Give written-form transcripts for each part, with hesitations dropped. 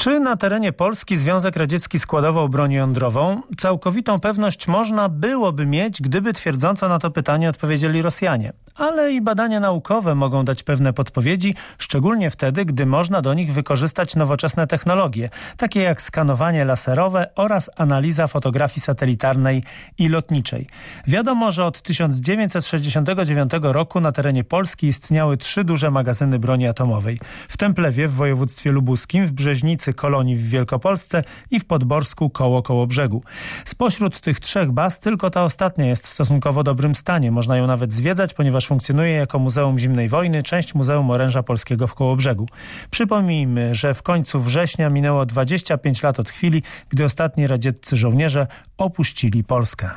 Czy na terenie Polski Związek Radziecki składował broń jądrową? Całkowitą pewność można byłoby mieć, gdyby twierdząco na to pytanie odpowiedzieli Rosjanie. Ale i badania naukowe mogą dać pewne podpowiedzi, szczególnie wtedy, gdy można do nich wykorzystać nowoczesne technologie, takie jak skanowanie laserowe oraz analiza fotografii satelitarnej i lotniczej. Wiadomo, że od 1969 roku na terenie Polski istniały 3 duże magazyny broni atomowej. W Templewie w województwie lubuskim, w Brzeźnicy Kolonii w Wielkopolsce i w Podborsku koło Kołobrzegu. Spośród tych 3 baz tylko ta ostatnia jest w stosunkowo dobrym stanie. Można ją nawet zwiedzać, ponieważ funkcjonuje jako Muzeum Zimnej Wojny, część Muzeum Oręża Polskiego w Kołobrzegu. Przypomnijmy, że w końcu września minęło 25 lat od chwili, gdy ostatni radzieccy żołnierze opuścili Polskę.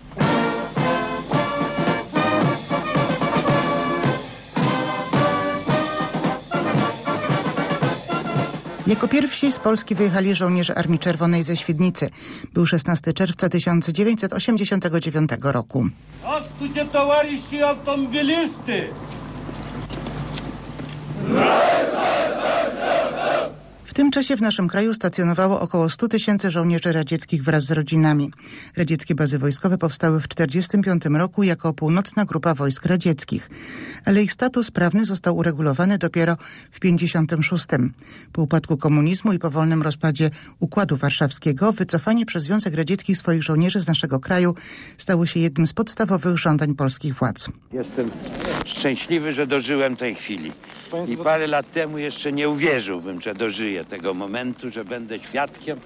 Jako pierwsi z Polski wyjechali żołnierze Armii Czerwonej ze Świdnicy. Był 16 czerwca 1989 roku. Здравствуйте, товарищи автомобилисты! W tym czasie w naszym kraju stacjonowało około 100 000 żołnierzy radzieckich wraz z rodzinami. Radzieckie bazy wojskowe powstały w 1945 roku jako północna grupa wojsk radzieckich, ale ich status prawny został uregulowany dopiero w 1956. Po upadku komunizmu i powolnym rozpadzie Układu Warszawskiego wycofanie przez Związek Radziecki swoich żołnierzy z naszego kraju stało się jednym z podstawowych żądań polskich władz. Jestem szczęśliwy, że dożyłem tej chwili. I parę lat temu jeszcze nie uwierzyłbym, że dożyję tego momentu, że będę świadkiem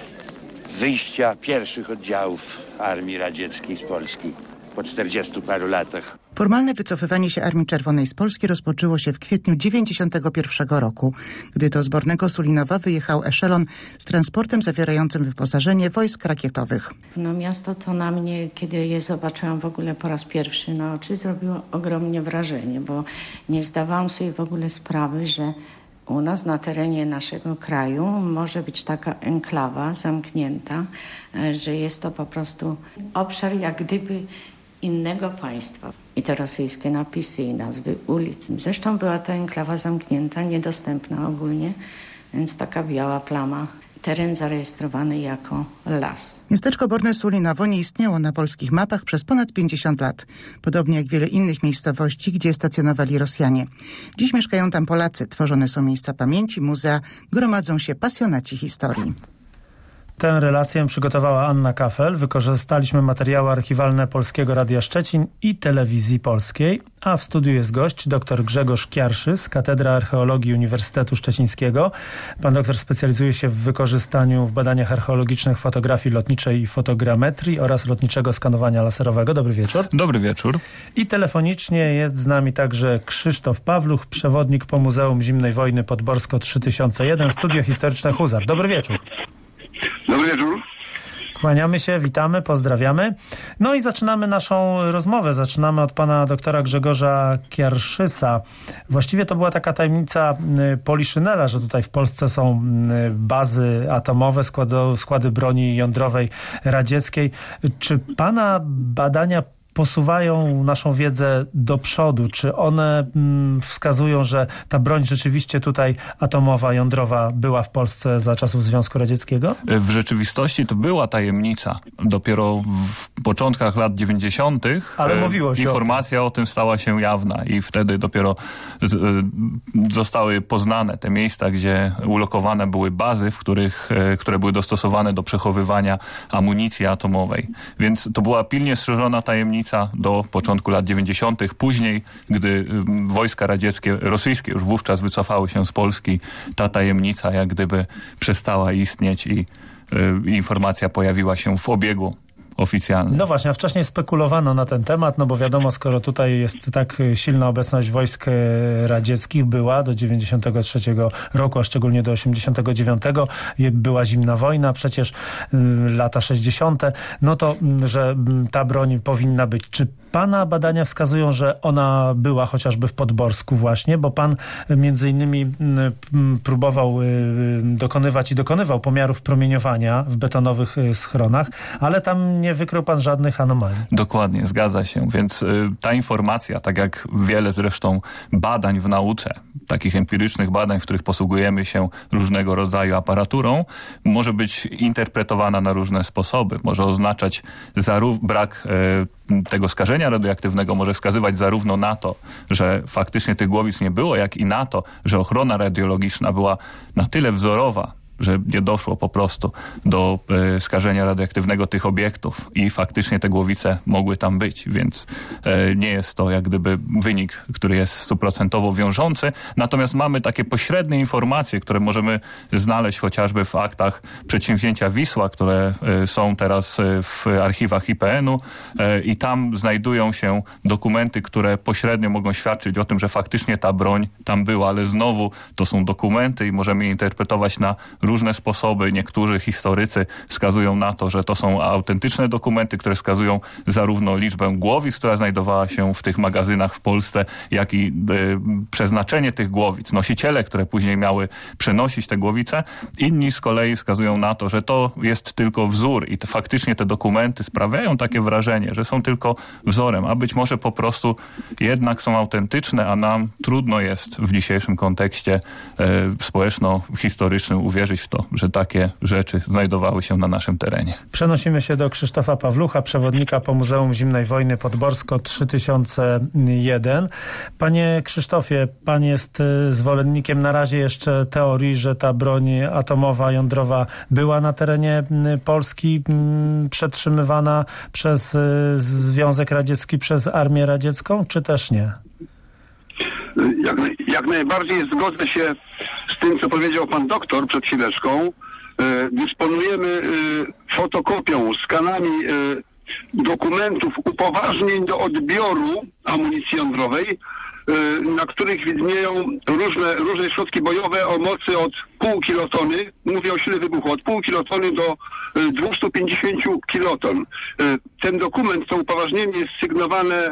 wyjścia pierwszych oddziałów Armii Radzieckiej z Polski po 40 paru latach. Formalne wycofywanie się Armii Czerwonej z Polski rozpoczęło się w kwietniu 1991 roku, gdy do Zbornego Sulinowa wyjechał eszelon z transportem zawierającym wyposażenie wojsk rakietowych. Miasto to na mnie, kiedy je zobaczyłam w ogóle po raz pierwszy na oczy, zrobiło ogromnie wrażenie, bo nie zdawałam sobie w ogóle sprawy, że u nas na terenie naszego kraju może być taka enklawa zamknięta, że jest to po prostu obszar jak gdyby innego państwa. I te rosyjskie napisy i nazwy ulic. Zresztą była to enklawa zamknięta, niedostępna ogólnie, więc taka biała plama. Teren zarejestrowany jako las. Miasteczko Borne Sulinowo nie istniało na polskich mapach przez ponad 50 lat. Podobnie jak wiele innych miejscowości, gdzie stacjonowali Rosjanie. Dziś mieszkają tam Polacy. Tworzone są miejsca pamięci, muzea, gromadzą się pasjonaci historii. Tę relację przygotowała Anna Kafel. Wykorzystaliśmy materiały archiwalne Polskiego Radia Szczecin i Telewizji Polskiej, a w studiu jest gość dr Grzegorz Kiarszys, Katedra Archeologii Uniwersytetu Szczecińskiego. Pan doktor specjalizuje się w badaniach archeologicznych fotografii lotniczej i fotogrametrii oraz lotniczego skanowania laserowego. Dobry wieczór. Dobry wieczór. I telefonicznie jest z nami także Krzysztof Pawluch, przewodnik po Muzeum Zimnej Wojny Podborsko 3001, Studio Historyczne Huzar. Dobry wieczór. Dobry wieczór. Kłaniamy się, witamy, pozdrawiamy. No i zaczynamy naszą rozmowę. Zaczynamy od pana doktora Grzegorza Kiarszysa. Właściwie to była taka tajemnica Poliszynela, że tutaj w Polsce są bazy atomowe, składy broni jądrowej radzieckiej. Czy pana badania posuwają naszą wiedzę do przodu? Czy one wskazują, że ta broń rzeczywiście tutaj atomowa, jądrowa była w Polsce za czasów Związku Radzieckiego? W rzeczywistości to była tajemnica. Dopiero w początkach lat 90. Ale mówiło się informacja o tym stała się jawna i wtedy dopiero zostały poznane te miejsca, gdzie ulokowane były bazy, które były dostosowane do przechowywania amunicji atomowej. Więc to była pilnie strzeżona tajemnica do początku lat 90. Później, gdy wojska rosyjskie już wówczas wycofały się z Polski, ta tajemnica jak gdyby przestała istnieć i informacja pojawiła się w obiegu oficjalnym. No właśnie, a wcześniej spekulowano na ten temat, no bo wiadomo, skoro tutaj jest tak silna obecność wojsk radzieckich, była do 93 roku, a szczególnie do 89, była zimna wojna, przecież lata 60, no to, że ta broń powinna być. Czy pana badania wskazują, że ona była chociażby w Podborsku właśnie, bo pan między innymi próbował dokonywał pomiarów promieniowania w betonowych schronach, ale tam nie nie wykrył pan żadnych anomalii. Dokładnie, zgadza się. Więc ta informacja, tak jak wiele zresztą badań w nauce, takich empirycznych badań, w których posługujemy się różnego rodzaju aparaturą, może być interpretowana na różne sposoby. Może oznaczać brak tego skażenia radioaktywnego, może wskazywać zarówno na to, że faktycznie tych głowic nie było, jak i na to, że ochrona radiologiczna była na tyle wzorowa, że nie doszło po prostu do skażenia radioaktywnego tych obiektów i faktycznie te głowice mogły tam być, więc nie jest to jak gdyby wynik, który jest 100% wiążący. Natomiast mamy takie pośrednie informacje, które możemy znaleźć chociażby w aktach przedsięwzięcia Wisła, które są teraz w archiwach IPN-u i tam znajdują się dokumenty, które pośrednio mogą świadczyć o tym, że faktycznie ta broń tam była, ale znowu to są dokumenty i możemy je interpretować na różne sposoby. Niektórzy historycy wskazują na to, że to są autentyczne dokumenty, które wskazują zarówno liczbę głowic, która znajdowała się w tych magazynach w Polsce, jak i przeznaczenie tych głowic, nosiciele, które później miały przenosić te głowice. Inni z kolei wskazują na to, że to jest tylko wzór i faktycznie te dokumenty sprawiają takie wrażenie, że są tylko wzorem, a być może po prostu jednak są autentyczne, a nam trudno jest w dzisiejszym kontekście społeczno-historycznym uwierzyć w to, że takie rzeczy znajdowały się na naszym terenie. Przenosimy się do Krzysztofa Pawlucha, przewodnika po Muzeum Zimnej Wojny Podborsko 3001. Panie Krzysztofie, pan jest zwolennikiem na razie jeszcze teorii, że ta broń atomowa, jądrowa była na terenie Polski przetrzymywana przez Związek Radziecki, przez Armię Radziecką, czy też nie? Jak najbardziej zgodzę się z tym, co powiedział pan doktor przed chwileczką. Dysponujemy fotokopią, skanami dokumentów upoważnień do odbioru amunicji jądrowej, na których widnieją różne środki bojowe o mocy od pół kilotony, mówię o sile wybuchu, od pół kilotony do 250 kiloton. Ten dokument, to upoważnienie jest sygnowane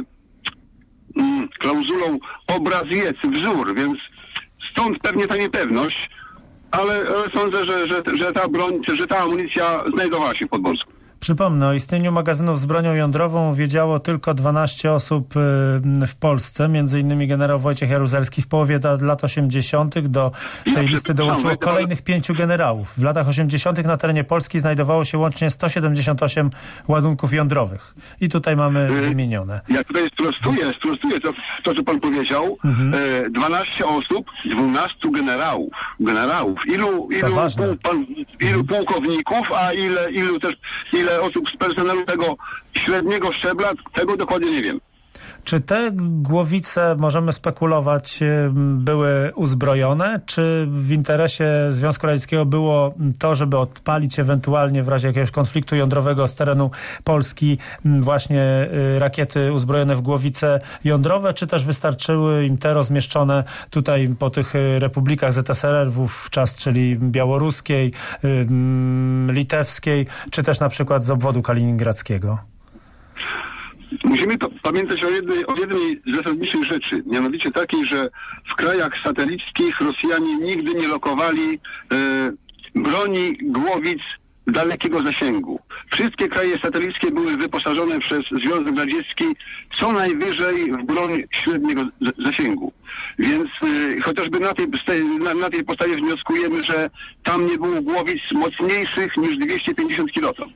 klauzulą obraz jest, wzór, więc stąd pewnie ta niepewność, ale sądzę, że ta broń, że ta amunicja znajdowała się w Podborsku. Przypomnę, o istnieniu magazynów z bronią jądrową wiedziało tylko 12 osób w Polsce, między innymi generał Wojciech Jaruzelski. W połowie lat 80. do tej listy dołączyło kolejnych 5 generałów. W latach 80. na terenie Polski znajdowało się łącznie 178 ładunków jądrowych. I tutaj mamy wymienione. Ja tutaj sprostuję to, co pan powiedział. 12 osób, 12 generałów. Ilu pułkowników, a ile osób z personelu tego średniego szczebla, tego dokładnie nie wiem. Czy te głowice, możemy spekulować, były uzbrojone? Czy w interesie Związku Radzieckiego było to, żeby odpalić ewentualnie w razie jakiegoś konfliktu jądrowego z terenu Polski właśnie rakiety uzbrojone w głowice jądrowe, czy też wystarczyły im te rozmieszczone tutaj po tych republikach ZSRR wówczas, czyli białoruskiej, litewskiej, czy też na przykład z obwodu kaliningradzkiego? Musimy pamiętać o jednej z zasadniczych rzeczy, mianowicie takiej, że w krajach satelickich Rosjanie nigdy nie lokowali broni głowic dalekiego zasięgu. Wszystkie kraje satelickie były wyposażone przez Związek Radziecki co najwyżej w broń średniego zasięgu. Więc chociażby na tej podstawie wnioskujemy, że tam nie było głowic mocniejszych niż 250 kiloton.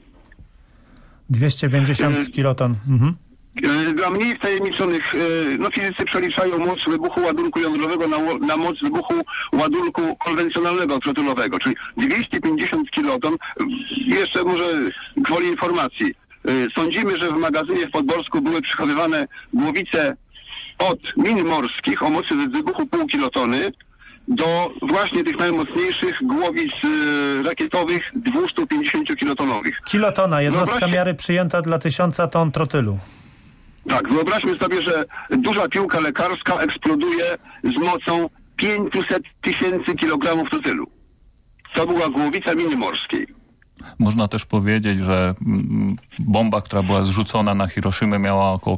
250 kiloton. Dla mniej wtajemniczonych, fizycy przeliczają moc wybuchu ładunku jądrowego na moc wybuchu ładunku konwencjonalnego trotylowego, czyli 250 kiloton. Jeszcze może gwoli informacji. Sądzimy, że w magazynie w Podborsku były przechowywane głowice od min morskich o mocy wybuchu pół kilotony do właśnie tych najmocniejszych głowic rakietowych 250-kilotonowych. Kilotona, jednostka miary przyjęta dla 1000 ton trotylu. Tak, wyobraźmy sobie, że duża piłka lekarska eksploduje z mocą 500 000 kilogramów trotylu. To była głowica miny morskiej. Można też powiedzieć, że bomba, która była zrzucona na Hiroszymę, miała około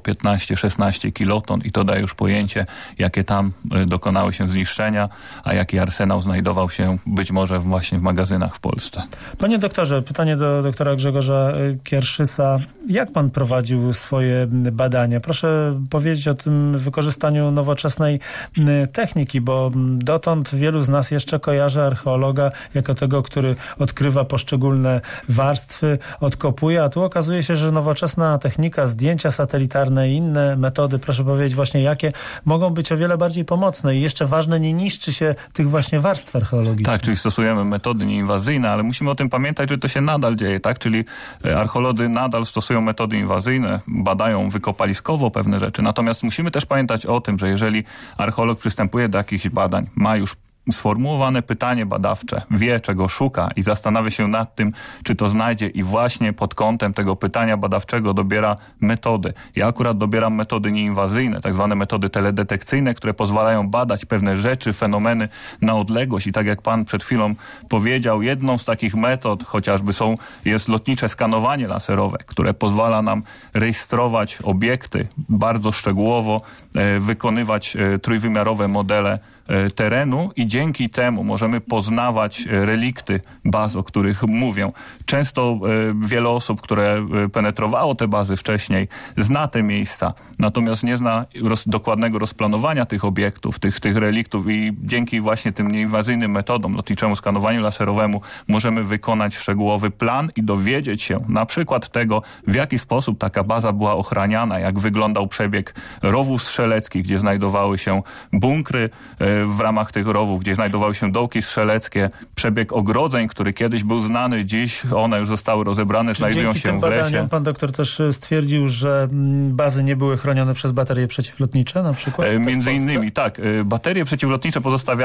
15-16 kiloton i to daje już pojęcie, jakie tam dokonały się zniszczenia, a jaki arsenał znajdował się być może właśnie w magazynach w Polsce. Panie doktorze, pytanie do doktora Grzegorza Kierszysa. Jak pan prowadził swoje badania? Proszę powiedzieć o tym wykorzystaniu nowoczesnej techniki, bo dotąd wielu z nas jeszcze kojarzy archeologa jako tego, który odkrywa poszczególne warstwy, odkopuje, a tu okazuje się, że nowoczesna technika, zdjęcia satelitarne i inne metody, proszę powiedzieć właśnie jakie, mogą być o wiele bardziej pomocne i jeszcze ważne, nie niszczy się tych właśnie warstw archeologicznych. Tak, czyli stosujemy metody nieinwazyjne, ale musimy o tym pamiętać, że to się nadal dzieje, tak? Czyli archeolodzy nadal stosują metody inwazyjne, badają wykopaliskowo pewne rzeczy, natomiast musimy też pamiętać o tym, że jeżeli archeolog przystępuje do jakichś badań, ma już sformułowane pytanie badawcze, wie czego szuka i zastanawia się nad tym, czy to znajdzie i właśnie pod kątem tego pytania badawczego dobiera metody. Ja akurat dobieram metody nieinwazyjne, tak zwane metody teledetekcyjne, które pozwalają badać pewne rzeczy, fenomeny na odległość i tak jak pan przed chwilą powiedział, jedną z takich metod chociażby jest lotnicze skanowanie laserowe, które pozwala nam rejestrować obiekty bardzo szczegółowo, wykonywać trójwymiarowe modele terenu i dzięki temu możemy poznawać relikty baz, o których mówię. Często wiele osób, które penetrowało te bazy wcześniej, zna te miejsca, natomiast nie zna dokładnego rozplanowania tych obiektów, tych reliktów i dzięki właśnie tym nieinwazyjnym metodom, lotniczemu skanowaniu laserowemu, możemy wykonać szczegółowy plan i dowiedzieć się na przykład tego, w jaki sposób taka baza była ochraniana, jak wyglądał przebieg rowów strzeleckich, gdzie znajdowały się bunkry w ramach tych rowów, gdzie znajdowały się dołki strzeleckie, przebieg ogrodzeń, który kiedyś był znany, dziś one już zostały rozebrane, znajdują się w lesie. Pan doktor też stwierdził, że bazy nie były chronione przez baterie przeciwlotnicze na przykład? Między innymi, tak. Baterie przeciwlotnicze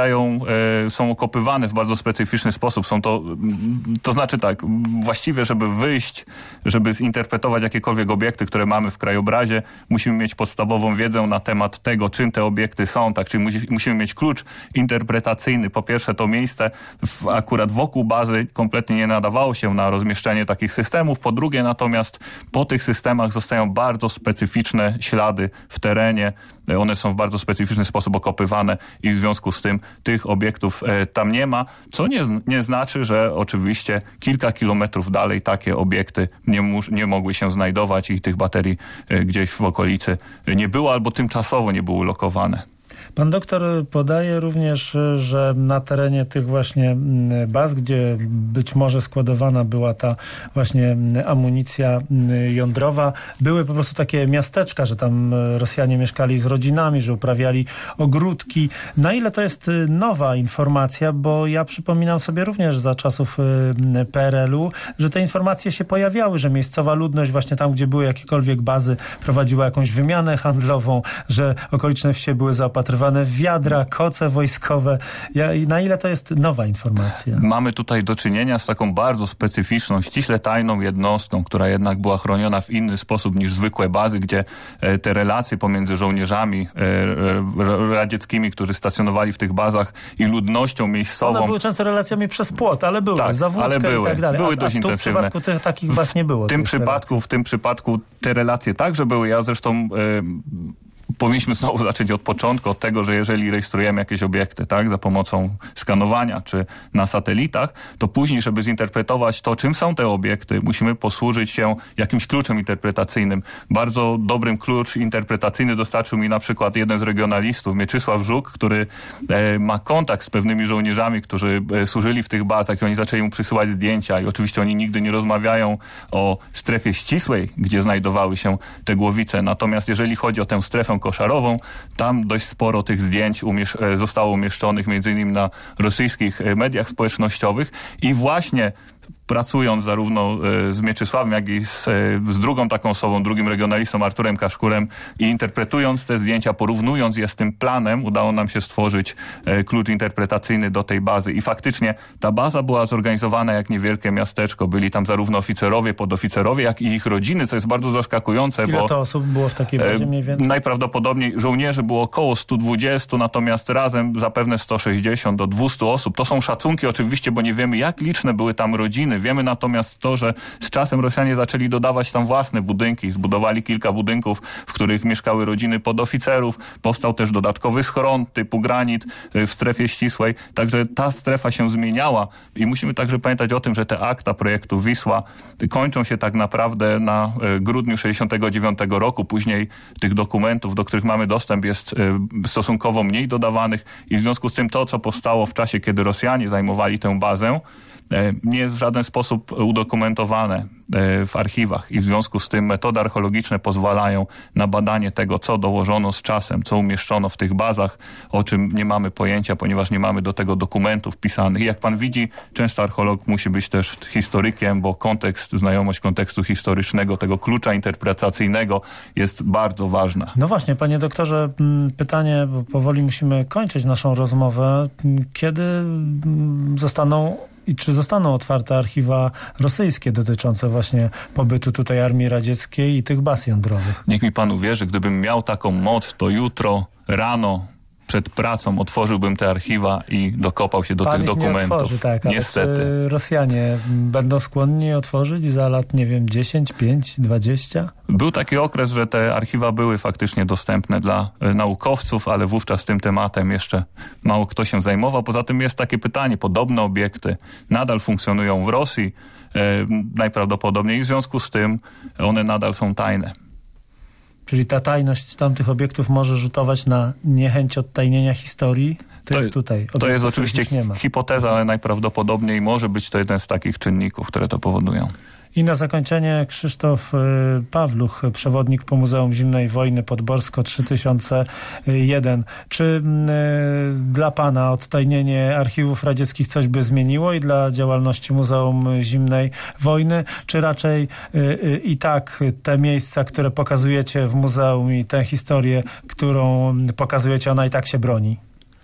są okopywane w bardzo specyficzny sposób. To znaczy tak, właściwie żeby zinterpretować jakiekolwiek obiekty, które mamy w krajobrazie, musimy mieć podstawową wiedzę na temat tego, czym te obiekty są, tak, czyli musimy mieć klucz interpretacyjny. Po pierwsze, to miejsce akurat wokół bazy kompletnie nie nadawało się na rozmieszczenie takich systemów. Po drugie, natomiast po tych systemach zostają bardzo specyficzne ślady w terenie. One są w bardzo specyficzny sposób okopywane i w związku z tym tych obiektów tam nie ma, co nie znaczy, że oczywiście kilka kilometrów dalej takie obiekty nie mogły się znajdować i tych baterii gdzieś w okolicy nie było albo tymczasowo nie były lokowane. Pan doktor podaje również, że na terenie tych właśnie baz, gdzie być może składowana była ta właśnie amunicja jądrowa, były po prostu takie miasteczka, że tam Rosjanie mieszkali z rodzinami, że uprawiali ogródki. Na ile to jest nowa informacja, bo ja przypominam sobie również za czasów PRL-u, że te informacje się pojawiały, że miejscowa ludność właśnie tam, gdzie były jakiekolwiek bazy, prowadziła jakąś wymianę handlową, że okoliczne wsie były zaopatrywane w wiadra, koce wojskowe. Na ile to jest nowa informacja? Mamy tutaj do czynienia z taką bardzo specyficzną, ściśle tajną jednostką, która jednak była chroniona w inny sposób niż zwykłe bazy, gdzie te relacje pomiędzy żołnierzami radzieckimi, którzy stacjonowali w tych bazach i ludnością miejscową. One były często relacjami przez płot, ale były. Tak, zawódkę były, i tak dalej. Były dość intensywne. W przypadku takich baz nie było. W tym przypadku te relacje także były. Ja zresztą powinniśmy znowu zacząć od początku, od tego, że jeżeli rejestrujemy jakieś obiekty, tak, za pomocą skanowania czy na satelitach, to później, żeby zinterpretować to, czym są te obiekty, musimy posłużyć się jakimś kluczem interpretacyjnym. Bardzo dobrym klucz interpretacyjny dostarczył mi na przykład jeden z regionalistów, Mieczysław Żuk, który ma kontakt z pewnymi żołnierzami, którzy służyli w tych bazach i oni zaczęli mu przysyłać zdjęcia i oczywiście oni nigdy nie rozmawiają o strefie ścisłej, gdzie znajdowały się te głowice. Natomiast jeżeli chodzi o tę strefę koszarową, tam dość sporo tych zdjęć zostało umieszczonych m.in. na rosyjskich mediach społecznościowych i właśnie pracując zarówno z Mieczysławem, jak i z drugą taką osobą, drugim regionalistą Arturem Kaszkurem i interpretując te zdjęcia, porównując je z tym planem, udało nam się stworzyć klucz interpretacyjny do tej bazy. I faktycznie ta baza była zorganizowana jak niewielkie miasteczko. Byli tam zarówno oficerowie, podoficerowie, jak i ich rodziny, co jest bardzo zaskakujące. Ile to osób było w takiej bazie mniej więcej? Najprawdopodobniej żołnierzy było około 120, natomiast razem zapewne 160 do 200 osób. To są szacunki oczywiście, bo nie wiemy, jak liczne były tam rodziny, wiemy. Wiemy natomiast to, że z czasem Rosjanie zaczęli dodawać tam własne budynki. Zbudowali kilka budynków, w których mieszkały rodziny podoficerów. Powstał też dodatkowy schron typu granit w strefie ścisłej. Także ta strefa się zmieniała i musimy także pamiętać o tym, że te akta projektu Wisła kończą się tak naprawdę na grudniu 1969 roku. Później tych dokumentów, do których mamy dostęp, jest stosunkowo mniej dodawanych i w związku z tym to, co powstało w czasie, kiedy Rosjanie zajmowali tę bazę, nie jest w żaden sposób udokumentowane w archiwach i w związku z tym metody archeologiczne pozwalają na badanie tego, co dołożono z czasem, co umieszczono w tych bazach, o czym nie mamy pojęcia, ponieważ nie mamy do tego dokumentów pisanych. I jak pan widzi, często archeolog musi być też historykiem, bo znajomość kontekstu historycznego, tego klucza interpretacyjnego jest bardzo ważna. No właśnie, panie doktorze, pytanie, bo powoli musimy kończyć naszą rozmowę. Kiedy zostaną i czy zostaną otwarte archiwa rosyjskie dotyczące właśnie pobytu tutaj Armii Radzieckiej i tych baz jądrowych? Niech mi pan uwierzy, gdybym miał taką moc, to jutro rano przed pracą otworzyłbym te archiwa i dokopał się do tych dokumentów. Nie otworzy, tak, niestety. Ale czy Rosjanie będą skłonni otworzyć za lat, 10, 5, 20? Był taki okres, że te archiwa były faktycznie dostępne dla naukowców, ale wówczas tym tematem jeszcze mało kto się zajmował. Poza tym jest takie pytanie, podobne obiekty nadal funkcjonują w Rosji najprawdopodobniej i w związku z tym one nadal są tajne. Czyli ta tajność tamtych obiektów może rzutować na niechęć odtajnienia historii? To jest oczywiście hipoteza, ale najprawdopodobniej może być to jeden z takich czynników, które to powodują. I na zakończenie Krzysztof Pawluch, przewodnik po Muzeum Zimnej Wojny Podborsko 3001. Czy dla pana odtajnienie archiwów radzieckich coś by zmieniło i dla działalności Muzeum Zimnej Wojny? Czy raczej i tak te miejsca, które pokazujecie w muzeum i tę historię, którą pokazujecie, ona i tak się broni?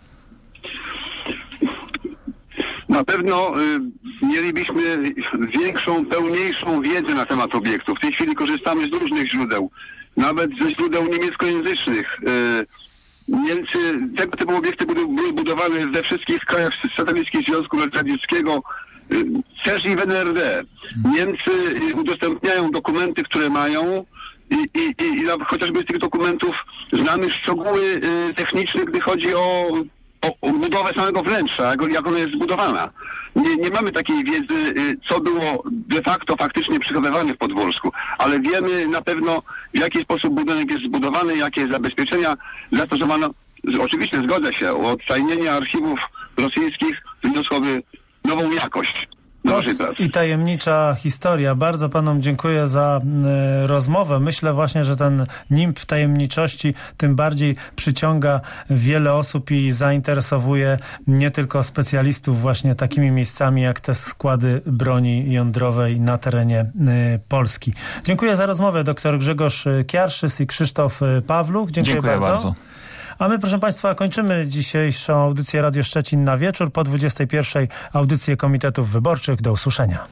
Na pewno mielibyśmy większą, pełniejszą wiedzę na temat obiektów. W tej chwili korzystamy z różnych źródeł, nawet ze źródeł niemieckojęzycznych. Niemcy, tego typu obiekty były budowane we wszystkich krajach satelickich Związku Radzieckiego, też i w NRD. Niemcy udostępniają dokumenty, które mają i chociażby z tych dokumentów znamy szczegóły techniczne, gdy chodzi o budowę samego wnętrza, jak ona jest zbudowana. Nie mamy takiej wiedzy, co było de facto faktycznie przechowywane w Podwórsku, ale wiemy na pewno, w jaki sposób budynek jest zbudowany, jakie zabezpieczenia zastosowano. Oczywiście zgodzę się, odtajnienie archiwów rosyjskich wyniosłoby nową jakość. I tajemnicza historia. Bardzo panom dziękuję za rozmowę. Myślę właśnie, że ten nimb tajemniczości tym bardziej przyciąga wiele osób i zainteresowuje nie tylko specjalistów właśnie takimi miejscami jak te składy broni jądrowej na terenie Polski. Dziękuję za rozmowę. Dr Grzegorz Kiarszys i Krzysztof Pawluch. Dziękuję bardzo. A my, proszę państwa, kończymy dzisiejszą audycję Radio Szczecin na wieczór. Po 21:00 audycję Komitetów Wyborczych. Do usłyszenia.